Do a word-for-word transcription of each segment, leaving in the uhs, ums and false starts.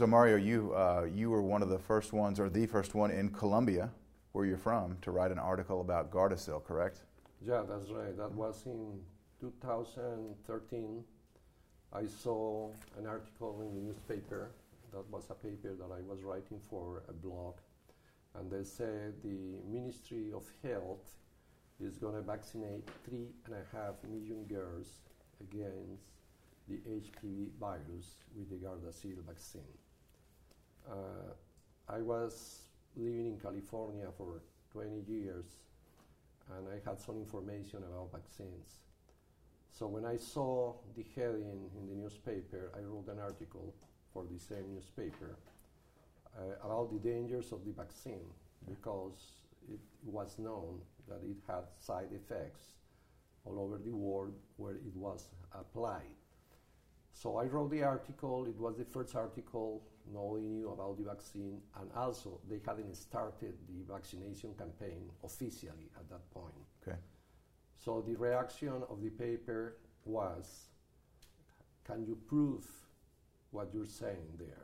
So Mario, you uh, you were one of the first ones, or the first one in Colombia, where you're from, to write an article about Gardasil, correct? Yeah, that's right. That was in two thousand thirteen. I saw an article in the newspaper. That was a paper that I was writing for a blog. And they said the Ministry of Health is going to vaccinate three and a half million girls against the H P V virus with the Gardasil vaccine. Uh, I was living in California for twenty years, and I had some information about vaccines. So when I saw the heading in the newspaper, I wrote an article for the same newspaper uh, about the dangers of the vaccine, because it was known that it had side effects all over the world where it was applied. So I wrote the article. It was the first article nobody knew about the vaccine, and also they hadn't started the vaccination campaign officially at that point. Okay. So the reaction of the paper was, can you prove what you're saying there?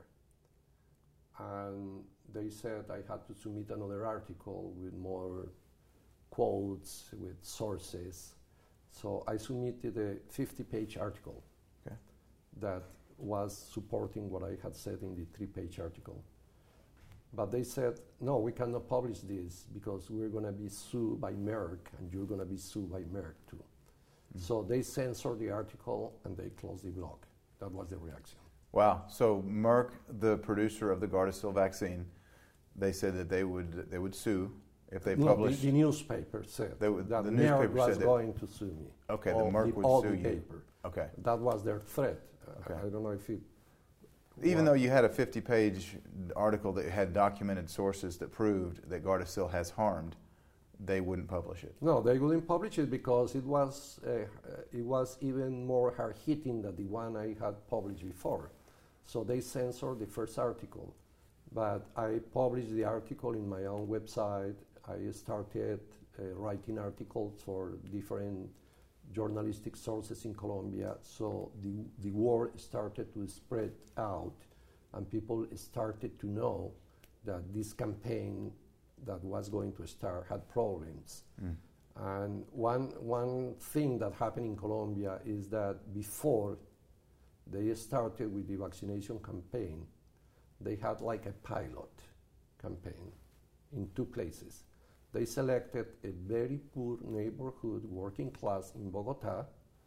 And they said I had to submit another article with more quotes, with sources. So I submitted a fifty-page article okay. that was supporting what I had said in the three-page article. But they said, no, we cannot publish this because we're going to be sued by Merck, and you're going to be sued by Merck too. Mm-hmm. So they censored the article and they closed the blog. That was the reaction. Wow. So Merck, the producer of the Gardasil vaccine, they said that they would they would sue if they no, published. The, the newspaper said they would, that the Merck newspaper was said going to sue me. Okay, all the Merck the, would all sue the you. Paper. Okay. That was their threat. Okay. Uh, I don't know if it. Even though you had a fifty-page article that had documented sources that proved that Gardasil has harmed, they wouldn't publish it. No, they wouldn't publish it because it was uh, it was even more hard-hitting than the one I had published before. So they censored the first article, but I published the article in my own website. I started uh, writing articles for different journalistic sources in Colombia, so the, the word started to spread out, and people started to know that this campaign that was going to start had problems. Mm. And one, one thing that happened in Colombia is that before they started with the vaccination campaign, they had like a pilot campaign in two places. They selected a very poor neighborhood working class in Bogota,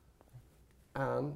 and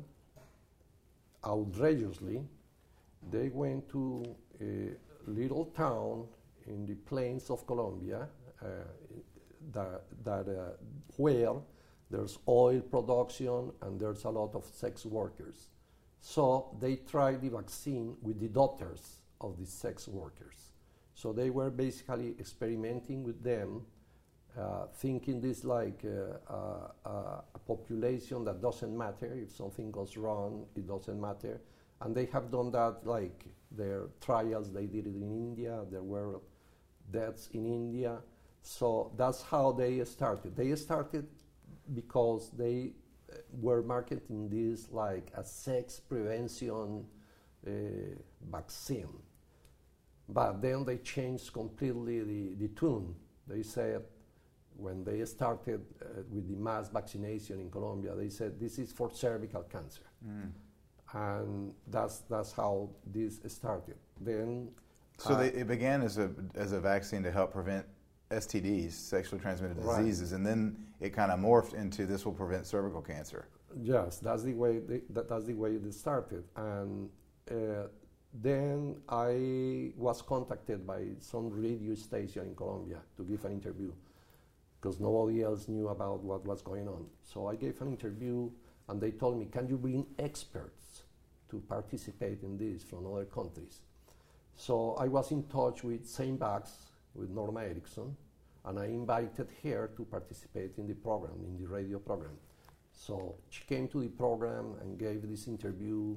outrageously, they went to a little town in the plains of Colombia uh, that, that uh, where there's oil production and there's a lot of sex workers. So they tried the vaccine with the daughters of the sex workers. So they were basically experimenting with them, uh, thinking this like uh, uh, uh, a population that doesn't matter. If something goes wrong, it doesn't matter. And they have done that, like their trials, they did it in India. There were deaths in India. So that's how they started. They started because they were marketing this like a sex prevention uh, vaccine. But then they changed completely the, the tune. They said, when they started uh, with the mass vaccination in Colombia, they said, this is for cervical cancer. Mm. And that's, that's how this started. Then, so uh, they, it began as a, as a vaccine to help prevent S T Ds, sexually transmitted diseases, right. And then it kind of morphed into this will prevent cervical cancer. Yes, that's the way they, that, that's the way it started. And uh, then I was contacted by some radio station in Colombia to give an interview because nobody else knew about what was going on. So I gave an interview, and they told me, can you bring experts to participate in this from other countries? So I was in touch with Saint Bax, with Norma Erickson, and I invited her to participate in the program, in the radio program. So she came to the program and gave this interview,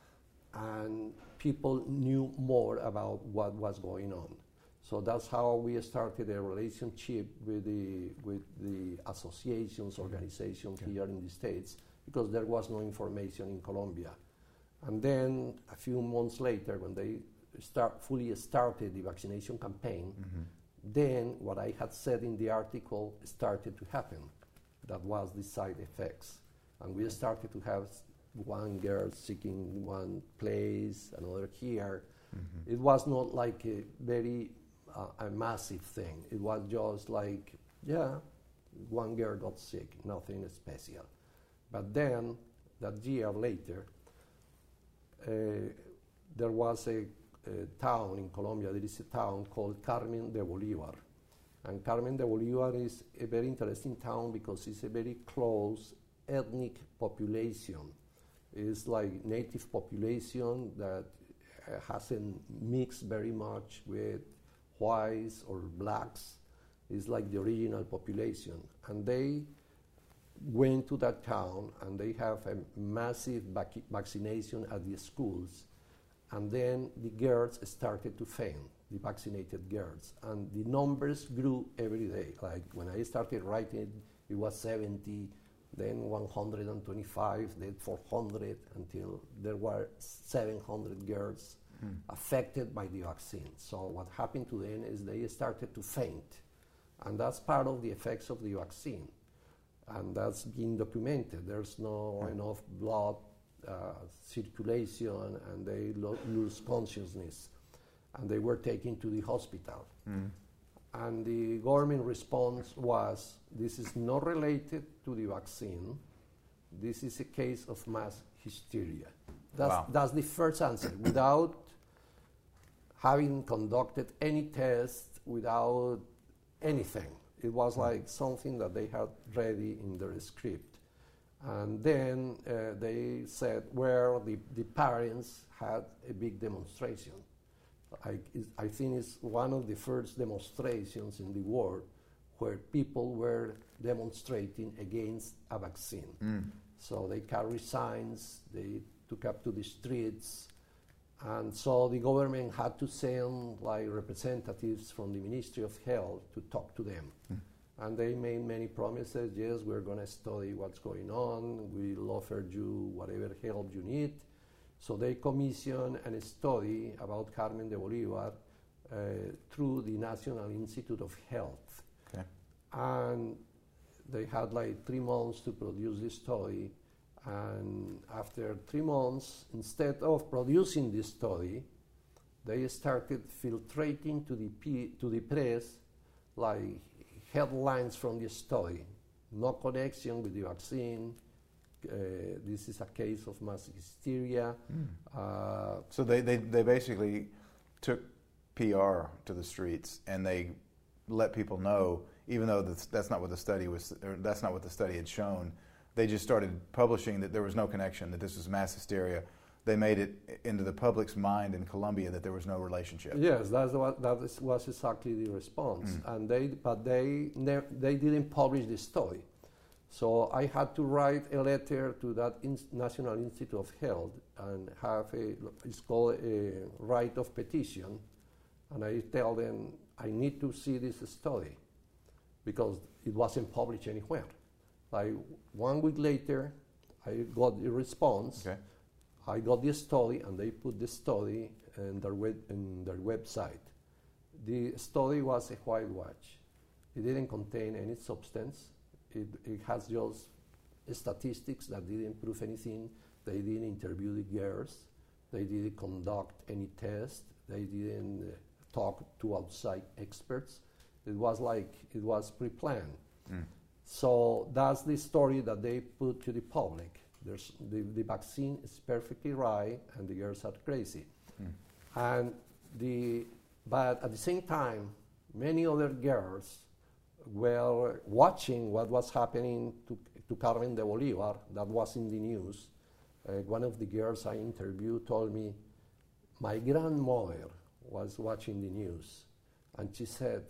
and people knew more about what was going on. So that's how we started a relationship with the, with the associations, organizations okay. here in the States, because there was no information in Colombia. And then a few months later, when they start fully started the vaccination campaign, Mm-hmm. then what I had said in the article started to happen. That was the side effects. And we started to have one girl seeking one place, another here. Mm-hmm. It was not like a very uh, a massive thing. It was just like, yeah, one girl got sick, nothing special. But then, that year later, uh, there was a, a town in Colombia, there is a town called Carmen de Bolívar. And Carmen de Bolívar is a very interesting town because it's a very close ethnic population. It's like native population that uh, hasn't mixed very much with whites or blacks. It's like the original population. And they went to that town and they have a massive vac- vaccination at the schools. And then the girls started to faint, the vaccinated girls. And the numbers grew every day. Like when I started writing, it was seventy, then one hundred twenty-five, then four hundred, until there were seven hundred girls mm. affected by the vaccine. So what happened to them is they started to faint. And that's part of the effects of the vaccine. And that's been documented. There's no mm. enough blood uh, circulation, and they lo- lose consciousness. And they were taken to the hospital. Mm. And the government response was, this is not related to the vaccine. This is a case of mass hysteria. That's, wow. that's the first answer, without having conducted any test, without anything. It was like something that they had ready in their script. And then uh, they said, well, the, the parents had a big demonstration. I, I think it's one of the first demonstrations in the world where people were demonstrating against a vaccine. Mm. So they carried signs, they took up to the streets, and so the government had to send like representatives from the Ministry of Health to talk to them. Mm. And they made many promises. Yes, we're going to study what's going on. We'll offer you whatever help you need. So they commissioned a study about Carmen de Bolívar uh, through the National Institute of Health. Okay. And they had like three months to produce this study. And after three months, instead of producing this study, they started filtrating to the, P- to the press like headlines from the study. No connection with the vaccine. Uh, this is a case of mass hysteria. Mm. Uh, so they, they, they basically took P R to the streets and they let people know, even though that's, that's not what the study was, or that's not what the study had shown. They just started publishing that there was no connection, that this was mass hysteria. They made it into the public's mind in Colombia that there was no relationship. Yes, that's what that is, was exactly the response. Mm. And they, but they, ne- they didn't publish the study. So I had to write a letter to that in- National Institute of Health and have a, it's called a right of petition. And I tell them, I need to see this study because it wasn't published anywhere. Like one week later, I got the response. Okay. I got the study, and they put the study in their, web, in their website. The study was a whitewash. It didn't contain any substance. It, it has just statistics that didn't prove anything. They didn't interview the girls. They didn't conduct any tests. They didn't uh, talk to outside experts. It was like it was pre-planned. Mm. So that's the story that they put to the public. There's the, the vaccine is perfectly right, and the girls are crazy. Mm. And the, but at the same time, many other girls were watching what was happening to, to Carmen de Bolívar, that was in the news. Uh, one of the girls I interviewed told me, my grandmother was watching the news, and she said,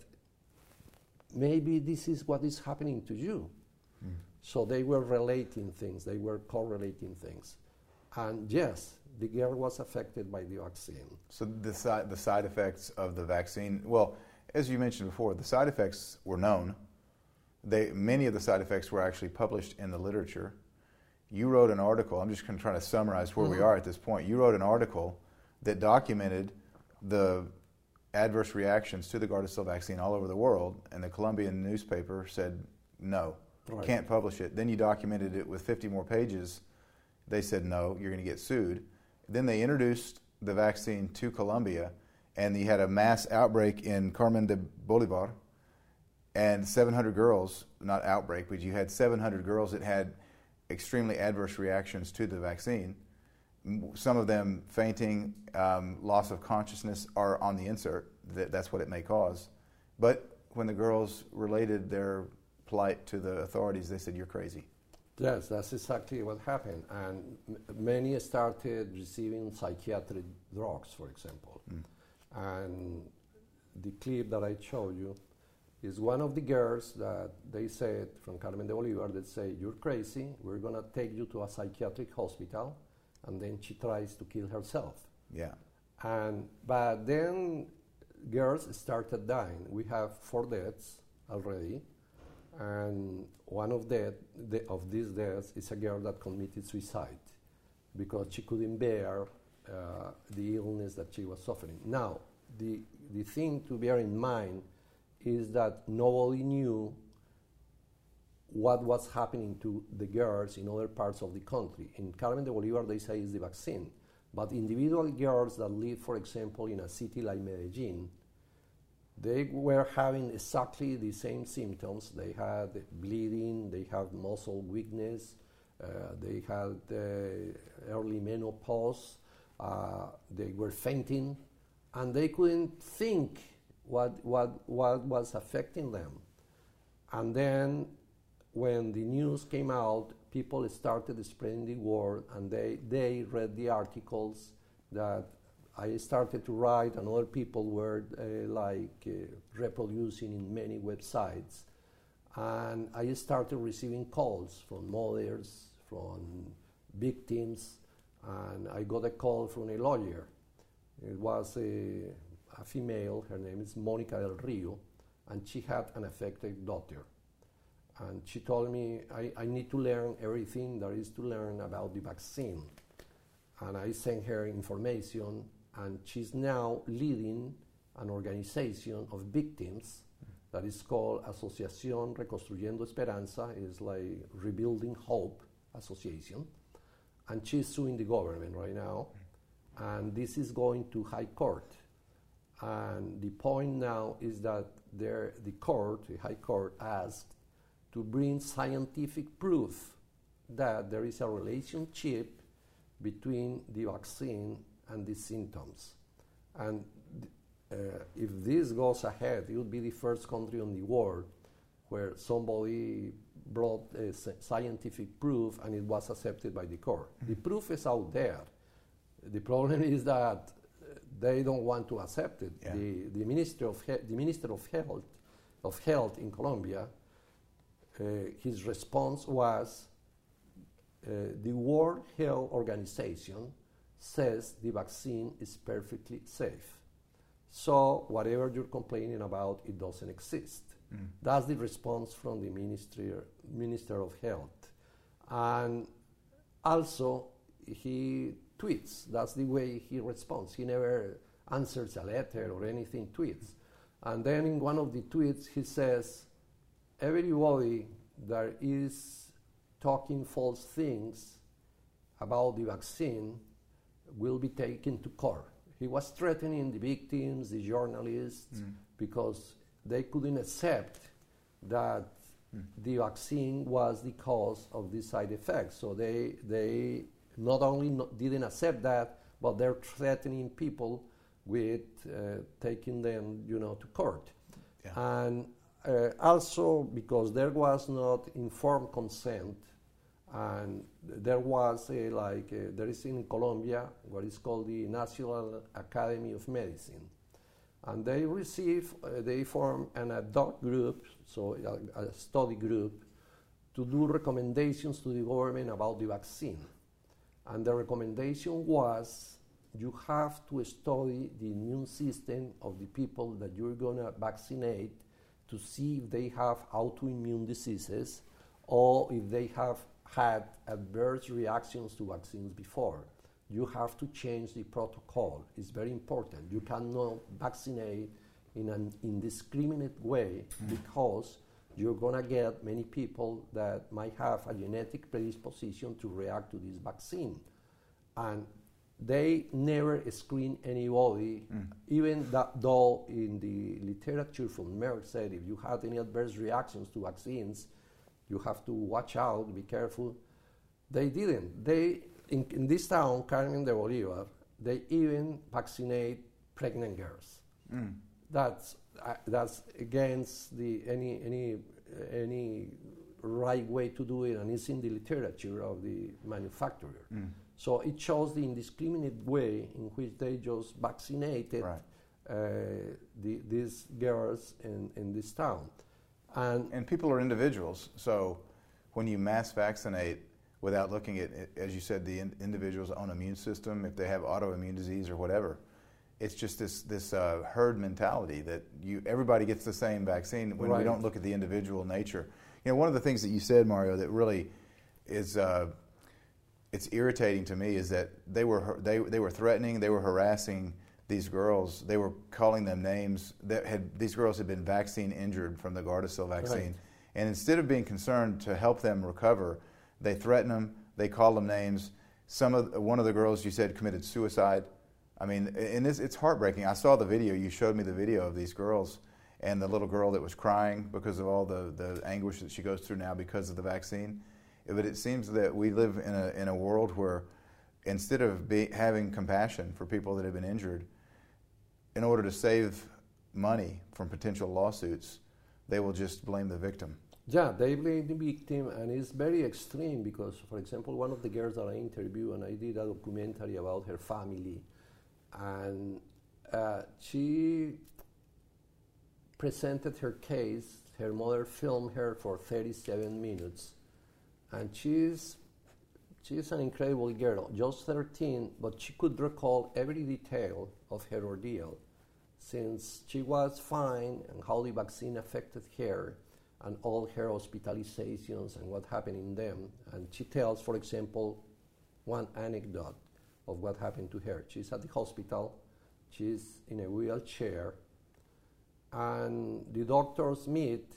maybe this is what is happening to you. Mm. So they were relating things, they were correlating things. And yes, the girl was affected by the vaccine. So the, si- the side effects of the vaccine, well, as you mentioned before, the side effects were known. They, many of the side effects were actually published in the literature. You wrote an article, I'm just trying to summarize where mm-hmm. we are at this point. You wrote an article that documented the adverse reactions to the Gardasil vaccine all over the world, and the Colombian newspaper said, no, right. can't publish it. Then you documented it with fifty more pages. They said, no, you're going to get sued. Then they introduced the vaccine to Colombia, and you had a mass outbreak in Carmen de Bolivar, and seven hundred girls, not outbreak, but you had seven hundred girls that had extremely adverse reactions to the vaccine. Some of them fainting, um, loss of consciousness are on the insert. That, that's what it may cause. But when the girls related their plight to the authorities, they said, you're crazy. Yes, that's exactly what happened. And m- many started receiving psychiatric drugs, for example. Mm. And the clip that I showed you is one of the girls that they said, from Carmen de Bolivar, that say, you're crazy, we're going to take you to a psychiatric hospital. And then she tries to kill herself. Yeah. And but then girls started dying. We have four deaths already, and one of that the, of these deaths is a girl that committed suicide because she couldn't bear uh, the illness that she was suffering. Now, the the thing to bear in mind is that nobody knew what was happening to the girls in other parts of the country. In Carmen de Bolivar, they say it's the vaccine. But individual girls that live, for example, in a city like Medellin, they were having exactly the same symptoms. They had bleeding, they had muscle weakness, uh, they had uh, early menopause, uh, they were fainting, and they couldn't think what, what, what was affecting them. And then when the news came out, people started spreading the word, and they, they read the articles that I started to write, and other people were uh, like uh, reproducing in many websites. And I started receiving calls from mothers, from victims, and I got a call from a lawyer. It was a, a female, her name is Monica del Rio, and she had an affected daughter. And she told me, I, I need to learn everything there is to learn about the vaccine. And I sent her information, and she's now leading an organization of victims that is called Asociación Reconstruyendo Esperanza. It's like Rebuilding Hope Association. And she's suing the government right now. And this is going to high court. And the point now is that there, the court, the high court, asked to bring scientific proof that there is a relationship between the vaccine and the symptoms. And uh, if this goes ahead, it will be the first country in the world where somebody brought uh, scientific proof and it was accepted by the court. Mm-hmm. The proof is out there. The problem is that they don't want to accept it. Yeah. The, the, Minister of he- the Minister of Health, of Health in Colombia, Uh, his response was, uh, the World Health Organization says the vaccine is perfectly safe. So whatever you're complaining about, it doesn't exist. Mm. That's the response from the Minister, Minister of Health. And also, he tweets. That's the way he responds. He never answers a letter or anything, tweets. And then in one of the tweets, he says, everybody that is talking false things about the vaccine will be taken to court. He was threatening the victims, the journalists, mm. because they couldn't accept that mm. the vaccine was the cause of these side effects. So they, they not only not didn't accept that, but they're threatening people with uh, taking them, you know, to court. Yeah. And Uh, also, because there was not informed consent, and there was a, like a, there is in Colombia what is called the National Academy of Medicine, and they receive, uh, they form an ad hoc group, so a, a study group, to do recommendations to the government about the vaccine, and the recommendation was you have to study the immune system of the people that you're gonna vaccinate to see if they have autoimmune diseases or if they have had adverse reactions to vaccines before. you have to change the protocol. It's very important. You cannot vaccinate in an indiscriminate way mm. because you're going to get many people that might have a genetic predisposition to react to this vaccine. And they never screen anybody, mm. even that though in the literature from Merck said if you had any adverse reactions to vaccines, you have to watch out, be careful. They didn't. They, in, in this town, Carmen de Bolivar, they even vaccinate pregnant girls. Mm. That's uh, that's against the any any any right way to do it, and it's in the literature of the manufacturer. Mm. So it shows the indiscriminate way in which they just vaccinated right. uh, the, these girls in, in this town. And, and people are individuals, so when you mass vaccinate without looking at, as you said, the in, individual's own immune system, if they have autoimmune disease or whatever, it's just this this uh, herd mentality that you everybody gets the same vaccine when right. we don't look at the individual nature. You know, one of the things that you said, Mario, that really is uh, it's irritating to me is that they were they they were threatening, they were harassing these girls. They were calling them names that had these girls had been vaccine injured from the Gardasil vaccine, right. and instead of being concerned to help them recover, they threaten them. They call them names. Some of one of the girls you said committed suicide. I mean, and this, it's heartbreaking. I saw the video. You showed me the video of these girls and the little girl that was crying because of all the, the anguish that she goes through now because of the vaccine. But it seems that we live in a in a world where instead of be, having compassion for people that have been injured, in order to save money from potential lawsuits, they will just blame the victim. Yeah, they blame the victim, and it's very extreme because, for example, one of the girls that I interviewed, and I did a documentary about her family, and uh, she presented her case. Her mother filmed her for thirty-seven minutes, and she's she's an incredible girl, just thirteen, but she could recall every detail of her ordeal, since she was fine and how the vaccine affected her, and all her hospitalizations and what happened in them. And she tells, for example, one anecdote of what happened to her. She's at the hospital, she's in a wheelchair, and the doctors meet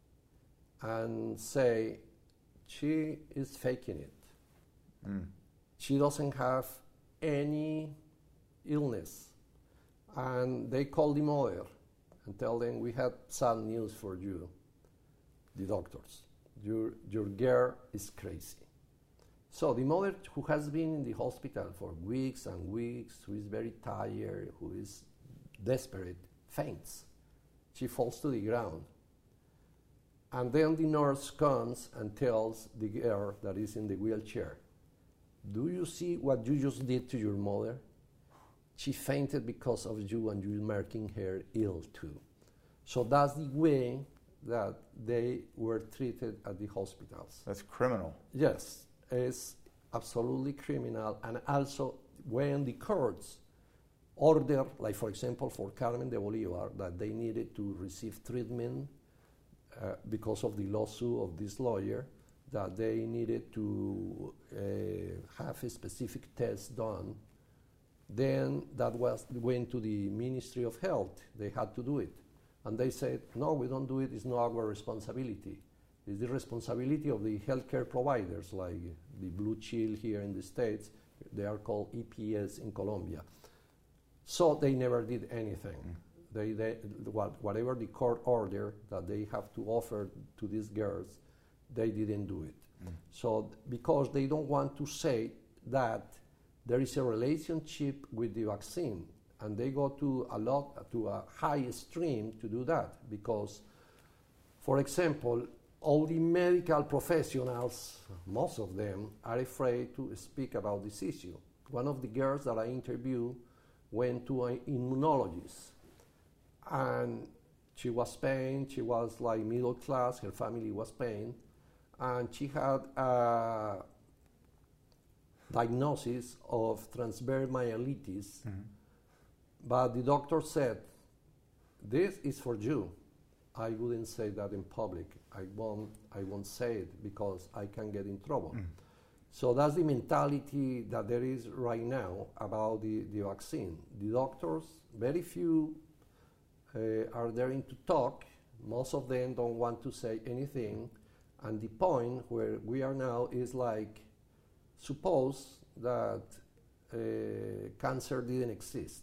and say, she is faking it. Mm. She doesn't have any illness. And they call the mother and tell them, we have sad news for you, the doctors. Your, your girl is crazy. So the mother, who has been in the hospital for weeks and weeks, who is very tired, who is desperate, faints. She falls to the ground. And then the nurse comes and tells the girl that is in the wheelchair, do you see what you just did to your mother? She fainted because of you, and you're making her ill too. So that's the way that they were treated at the hospitals. That's criminal. Yes, it's absolutely criminal. And also when the courts order, like for example for Carmen de Bolivar, that they needed to receive treatment uh, because of the lawsuit of this lawyer, that they needed to uh, have a specific test done, then that was went to the Ministry of Health. They had to do it. And they said, no, we don't do it. It's not our responsibility. It's the responsibility of the healthcare providers, like the Blue Shield here in the States. They are called E P S in Colombia. So they never did anything. Mm. They, they, what, whatever the court order that they have to offer to these girls, they didn't do it. Mm. So because they don't want to say that there is a relationship with the vaccine, and they go to a lot, to a high extreme to do that, because, for example, all the medical professionals, most of them, are afraid to speak about this issue. One of the girls that I interviewed went to an immunologist, and she was paying, she was like middle class, her family was paying, and she had a diagnosis of transverse myelitis, mm-hmm. but the doctor said, this is for you. I wouldn't say that in public. I won't, I won't say it because I can get in trouble. Mm. So that's the mentality that there is right now about the, the vaccine. The doctors, very few uh, are daring to talk. Most of them don't want to say anything. And the point where we are now is like, suppose that uh, cancer didn't exist.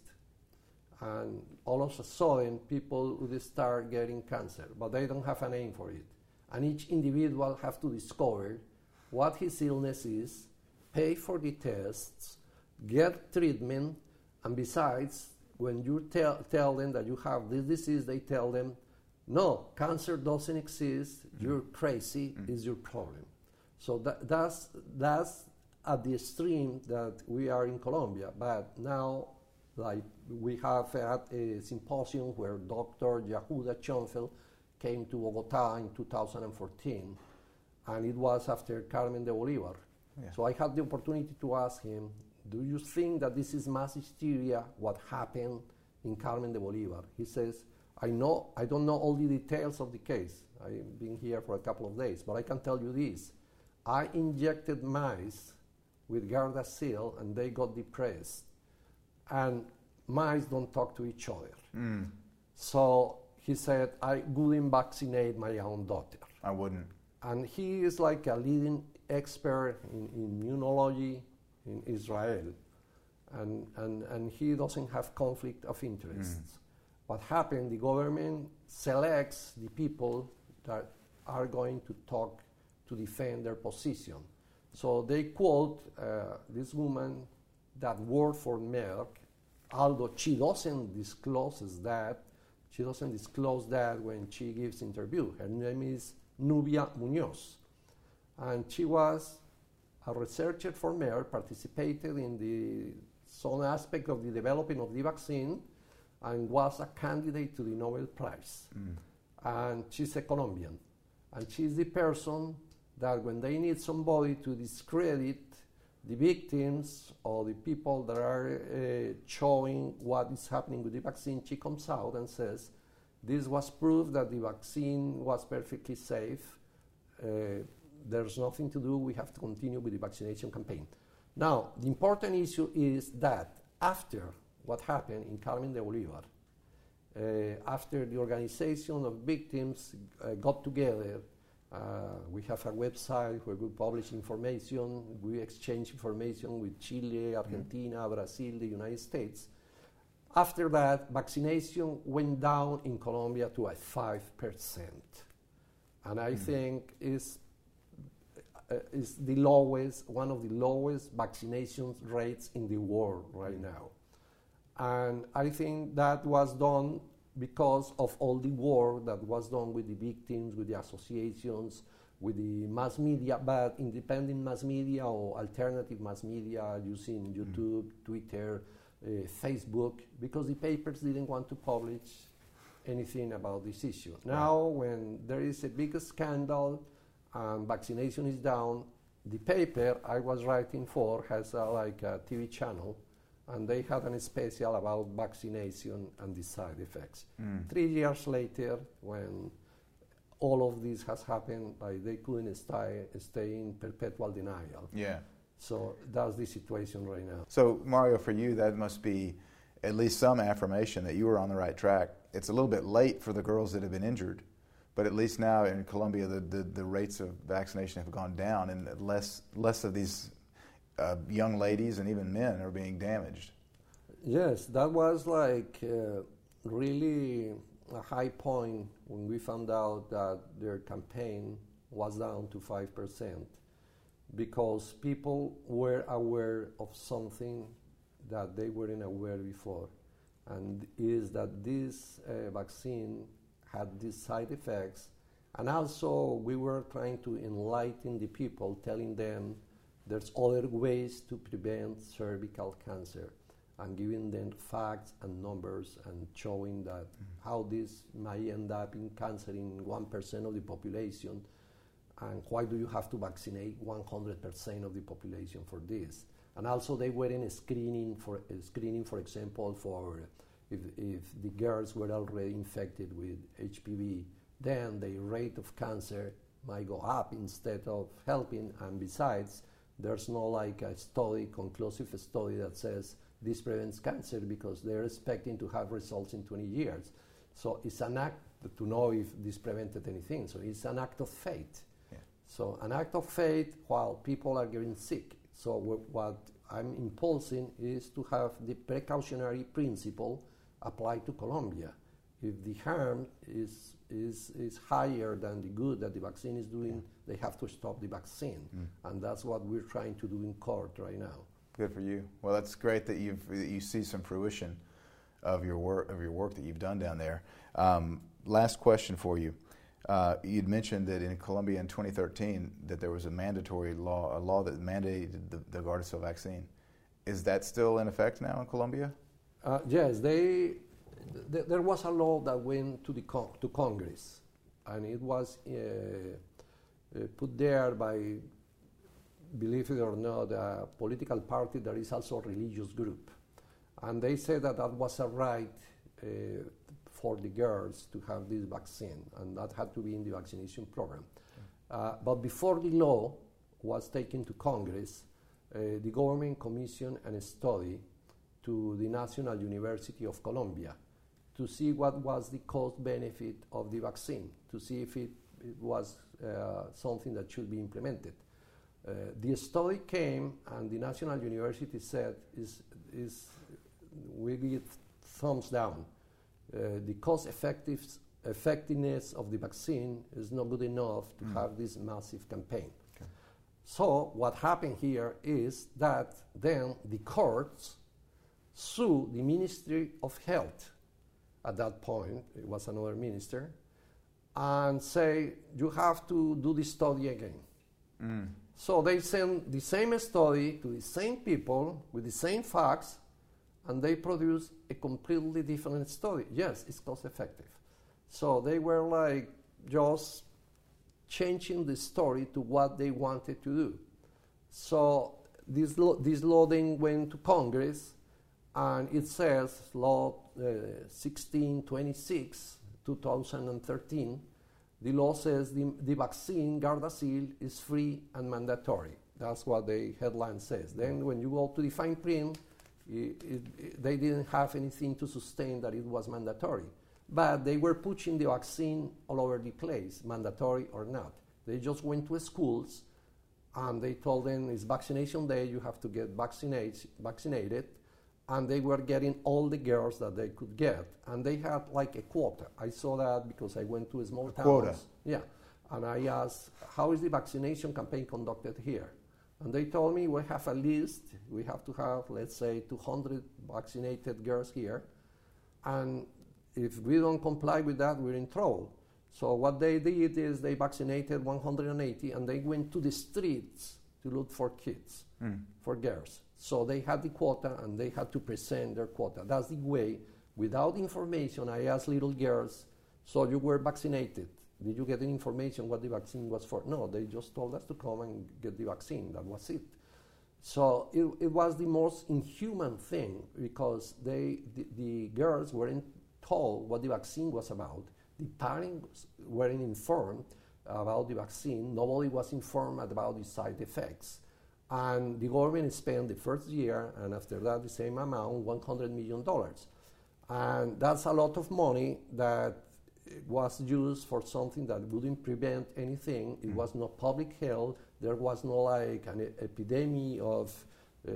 And all of a sudden, people would start getting cancer, but they don't have a name for it. And each individual have to discover what his illness is, pay for the tests, get treatment, and besides, when you tell, tell them that you have this disease, they tell them, no, cancer doesn't exist, mm. you're crazy, mm. is your problem. So that, that's, that's at the extreme that we are in Colombia, but now, like, we have had a symposium where Doctor Yehuda Schoenfeld came to Bogota in two thousand fourteen, and it was after Carmen de Bolivar. Yeah. So I had the opportunity to ask him, do you think that this is mass hysteria, what happened in Carmen de Bolivar? He says, I know, I don't know all the details of the case. I've been here for a couple of days, but I can tell you this. I injected mice with Gardasil, and they got depressed. And mice don't talk to each other. Mm. So he said, I wouldn't vaccinate my own daughter. I wouldn't. And he is like a leading expert in immunology in Israel. And, and, and he doesn't have conflict of interests. Mm. What happened, the government selects the people that are going to talk to defend their position. So they quote uh, this woman that worked for Merck, although she doesn't disclose that, she doesn't disclose that when she gives interview. Her name is Nubia Munoz. And she was a researcher for Merck, participated in the some aspect of the development of the vaccine, and was a candidate to the Nobel Prize. Mm. And she's a Colombian. And she's the person that when they need somebody to discredit the victims or the people that are uh, showing what is happening with the vaccine, she comes out and says, this was proof that the vaccine was perfectly safe. Uh, there's nothing to do. We have to continue with the vaccination campaign. Now, the important issue is that after what happened in Carmen de Bolivar, uh, after the organization of victims uh, got together, Uh, we have a website where we publish information, we exchange information with Chile, Argentina, mm. Brazil, the United States. After that, vaccination went down in Colombia to a five percent. And I mm. think is uh, is the lowest, one of the lowest vaccination rates in the world right now. And I think that was done because of all the work that was done with the victims, with the associations, with the mass media, but independent mass media or alternative mass media using YouTube, mm. Twitter, uh, Facebook, because the papers didn't want to publish anything about this issue. Now, when there is a big scandal and vaccination is down, the paper I was writing for has a, like a T V channel, and they had a special about vaccination and the side effects. Mm. Three years later, when all of this has happened, like they couldn't stay, stay in perpetual denial. Yeah. So that's the situation right now. So Mario, for you, that must be at least some affirmation that you were on the right track. It's a little bit late for the girls that have been injured, but at least now in Colombia, the, the, the rates of vaccination have gone down, and less less of these Uh, young ladies and even men are being damaged. Yes, that was like uh, really a high point when we found out that their campaign was down to five percent, because people were aware of something that they weren't aware before, and is that this uh, vaccine had these side effects, and also we were trying to enlighten the people, telling them there's other ways to prevent cervical cancer, and giving them facts and numbers and showing that mm. how this might end up in cancer in one percent of the population, and why do you have to vaccinate one hundred percent of the population for this? And also they were in screening, for uh, screening, for example, for if, if the girls were already infected with H P V, then the rate of cancer might go up instead of helping, and besides, There's no like a study, conclusive study that says this prevents cancer, because they're expecting to have results in twenty years. So it's an act to know if this prevented anything. So it's an act of faith. Yeah. So an act of faith while people are getting sick. So w- what I'm impulsing is to have the precautionary principle applied to Colombia. If the harm is, is, is higher than the good that the vaccine is doing, yeah. they have to stop the vaccine. Mm. And that's what we're trying to do in court right now. Good for you. Well, that's great that you've that you see some fruition of your work of your work that you've done down there. Um, last question for you. Uh, you'd mentioned that in Colombia in twenty thirteen that there was a mandatory law, a law that mandated the, the Gardasil vaccine. Is that still in effect now in Colombia? Uh, yes, they. Th- there was a law that went to the con- to Congress, and it was uh, uh, put there by, believe it or not, a political party that is also a religious group, and they said that that was a right uh, for the girls to have this vaccine, and that had to be in the vaccination program. Okay. Uh, but before the law was taken to Congress, uh, the government commissioned a study to the National University of Colombia to see what was the cost benefit of the vaccine, to see if it, it was uh, something that should be implemented. Uh, the study came, and the National University said, is, is we give thumbs down. Uh, the cost effective, effectiveness of the vaccine is not good enough to mm. have this massive campaign. Okay. So what happened here is that then the courts sue the Ministry of Health. At that point, it was another minister, and say, you have to do the study again. Mm. So they send the same study to the same people with the same facts, and they produce a completely different study. Yes, it's cost effective. So they were like just changing the story to what they wanted to do. So this, lo- this law then went to Congress, and it says, Law uh, sixteen twenty-six, two thousand thirteen, the law says the, the vaccine, Gardasil, is free and mandatory. That's what the headline says. Then when you go to the fine print, it, it, it, they didn't have anything to sustain that it was mandatory. But they were pushing the vaccine all over the place, mandatory or not. They just went to schools, and they told them, it's vaccination day, you have to get vaccinated, vaccinated. And they were getting all the girls that they could get. And they had like a quota. I saw that because I went to a small town. Quota. Yeah. And I asked, how is the vaccination campaign conducted here? And they told me, we have a list. We have to have, let's say, two hundred vaccinated girls here. And if we don't comply with that, we're in trouble. So what they did is they vaccinated one hundred eighty, and they went to the streets to look for kids, mm. for girls. So they had the quota, and they had to present their quota. That's the way. Without information, I asked little girls, so you were vaccinated. Did you get any information what the vaccine was for? No, they just told us to come and get the vaccine. That was it. So it, it was the most inhuman thing, because they, the, the girls weren't told what the vaccine was about. The parents weren't informed about the vaccine. Nobody was informed about the side effects. And the government spent the first year, and after that the same amount, one hundred million dollars. And that's a lot of money that was used for something that wouldn't prevent anything. It mm. was not public health. There was no like an e- epidemic of uh,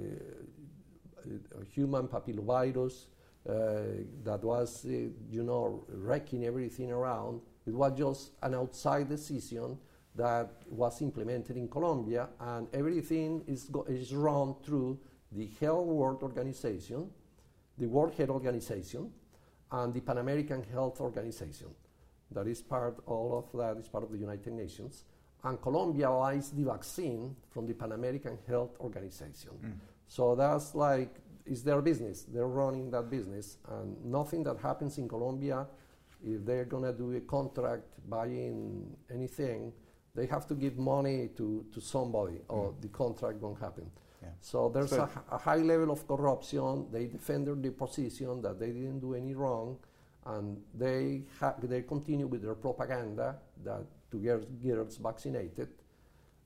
human papillovirus uh, that was, uh, you know, wrecking everything around. It was just an outside decision that was implemented in Colombia, and everything is, go- is run through the Health World Organization, the World Health Organization, and the Pan American Health Organization. That is part, all of that is part of the United Nations. And Colombia buys the vaccine from the Pan American Health Organization. Mm. So that's like, it's their business. They're running that business, and nothing that happens in Colombia, if they're gonna do a contract buying anything, they have to give money to, to somebody, or mm. the contract won't happen. Yeah. So there's so a, a high level of corruption. They defended the position that they didn't do any wrong, and they ha- they continue with their propaganda that to get girls vaccinated.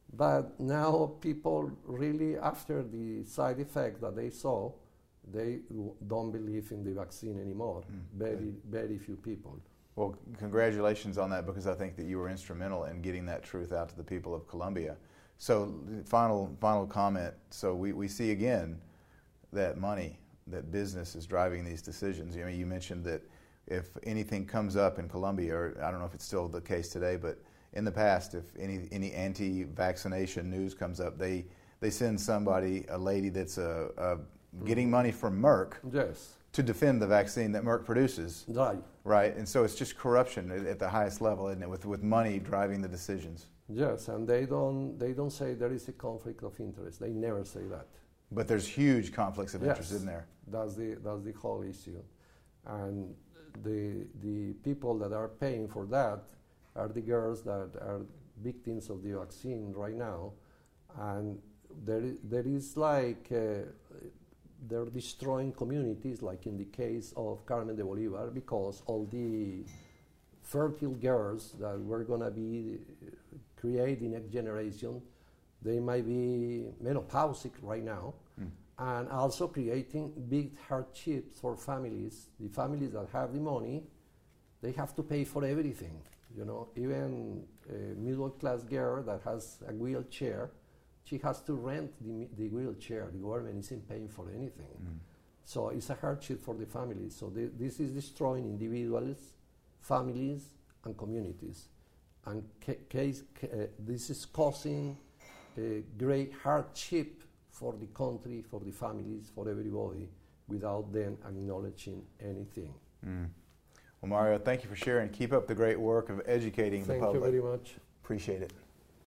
But now people really, after the side effects that they saw, they w- don't believe in the vaccine anymore. Mm, very, good. very few people. Well, congratulations on that, because I think that you were instrumental in getting that truth out to the people of Colombia. So, final final comment. So we, we see again that money, that business is driving these decisions. I mean, you mentioned that if anything comes up in Colombia, or I don't know if it's still the case today, but in the past, if any any anti-vaccination news comes up, they they send somebody, a lady that's a, a getting money from Merck, Yes. to defend the vaccine that Merck produces. Right. Right, and so it's just corruption at, at the highest level, isn't it? With with money driving the decisions. Yes, and they don't they don't say there is a conflict of interest. They never say that. But there's huge conflicts of interest, Yes. in there. That's the that's the whole issue, and the the people that are paying for that are the girls that are victims of the vaccine right now, and there is, there is like uh, they're destroying communities, like in the case of Carmen de Bolivar, because all the fertile girls that were gonna be creating next generation, they might be menopausic right now, Mm. and also creating big hardships for families. The families that have the money, they have to pay for everything. You know, even a middle-class girl that has a wheelchair, she has to rent the, mi- the wheelchair. The government isn't paying for anything. Mm. So it's a hardship for the families. So the, this is destroying individuals, families, and communities. And ca- case, ca- uh, this is causing a great hardship for the country, for the families, for everybody, without them acknowledging anything. Mm. Well, Mario, thank you for sharing. Keep up the great work of educating Thank the you public. very much. Appreciate it.